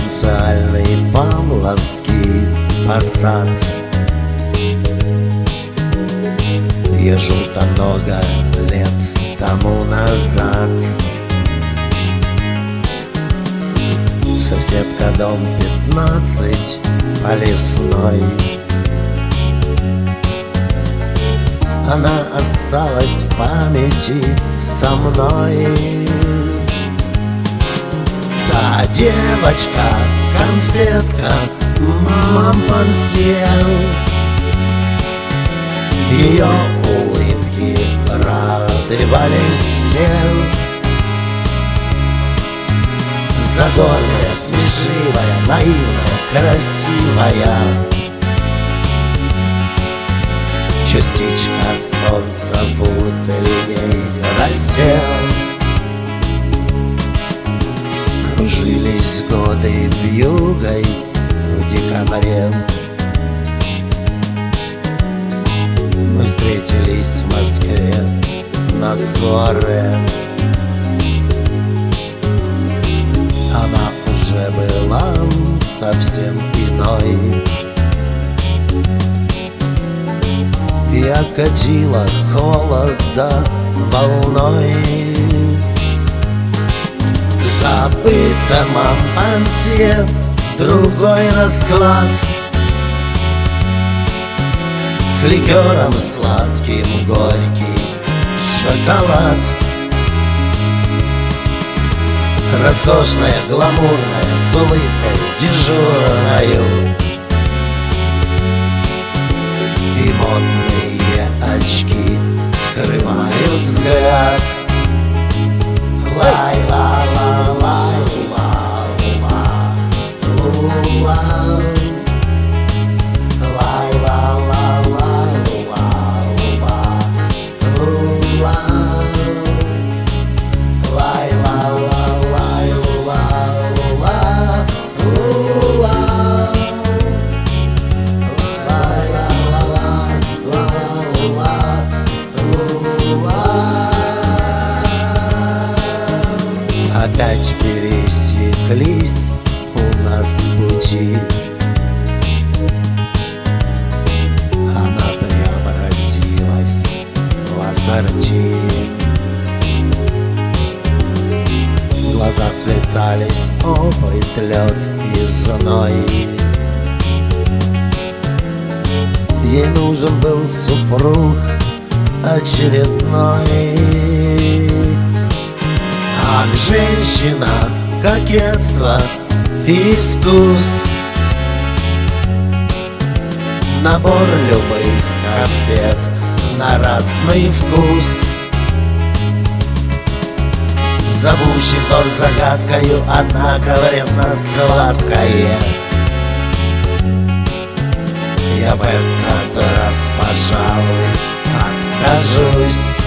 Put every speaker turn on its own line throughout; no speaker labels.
Провинциальный Павловский посад. Езжу-то много лет тому назад. Соседка, дом 15 по Лесной. Она осталась в памяти со мной. Та девочка, конфетка, мампансье. Ее улыбки радовались всем. Задорная, смешливая, наивная, красивая. Частичка солнца в утренней росе. Кружились годы вьюгой в декабре. Мы встретились в Москве на соаре. Она уже была совсем иной. Я катила холода волной. Забыто Мампансье, другой расклад. С ликером сладким горький шоколад. Роскошная, гламурная, с улыбкой дежурною. И модные очки скрывают взгляд. Опять пересеклись у нас пути. Она преобразилась в ассорти. В глазах сплетались опыт, лед и зной. Ей нужен был супруг очередной. Ах, женщина, кокетство, искус, набор любых конфет на разный вкус. Зовущий взор загадкою, однако вредно-сладкое. Я в этот раз, пожалуй, откажусь.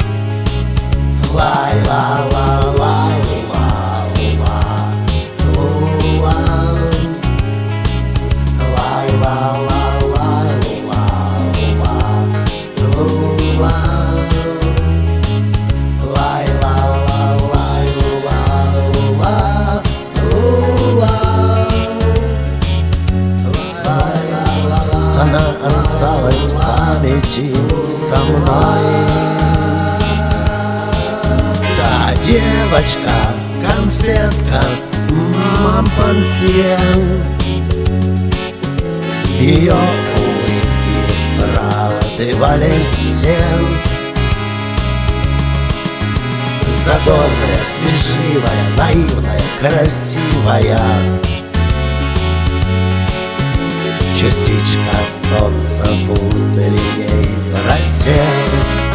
Она осталась в памяти со мной. Та девочка, конфетка, Мампансье. Ее улыбки радовались всем. Задорная, смешливая, наивная, красивая. Частичка солнца в утренней росе.